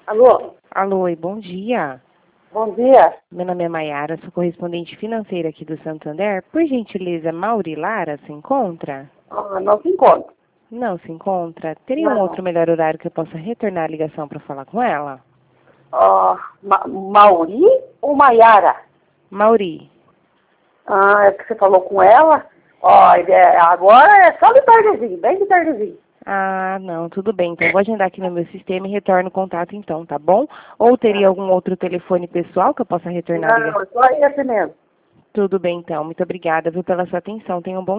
Alô? Alô, oi, bom dia. Bom dia. Meu nome é Maiara, sou correspondente financeira aqui do Santander. Por gentileza, Mauri Lara se encontra? Não se encontra. Não se encontra? Teria um Não. outro melhor horário que eu possa retornar a ligação para falar com ela? Mauri ou Maiara? Mauri. É que você falou com ela? Agora é só de tardezinho, bem de tardezinho. Ah, não, tudo bem. Então, vou agendar aqui no meu sistema e retorno o contato então, tá bom? Ou teria algum outro telefone pessoal que eu possa retornar a Não, ligação? é só esse mesmo. Tudo bem, então. Muito obrigada, viu, pela sua atenção. Tenha um bom